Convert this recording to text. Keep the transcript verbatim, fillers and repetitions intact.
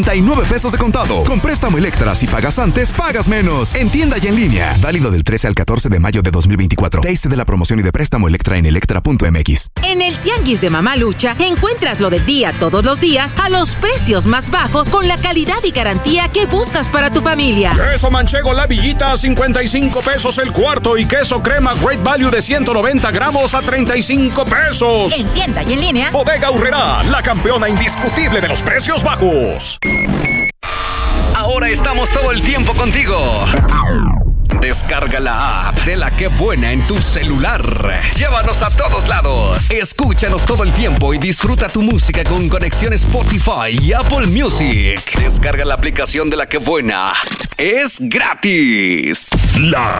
treinta y nueve pesos de contado. Con préstamo Electra, si pagas antes, pagas menos. En tienda y en línea. Válido del trece al catorce de mayo de dos mil veinticuatro. Taste de la promoción y de préstamo Electra en electra punto m x. En el Tianguis de Mamá Lucha encuentras lo del día todos los días a los precios más bajos con la calidad y garantía que buscas para tu familia. Queso manchego La Villita a cincuenta y cinco pesos el cuarto y queso crema Great Value de ciento noventa gramos a treinta y cinco pesos. En tienda y en línea. Bodega Aurrerá, la campeona indiscutible de los precios bajos. Ahora estamos todo el tiempo contigo. Descarga la app de La Qué Buena en tu celular. Llévanos a todos lados. Escúchanos todo el tiempo y disfruta tu música con conexión Spotify y Apple Music. Descarga la aplicación de La Qué Buena. Es gratis. La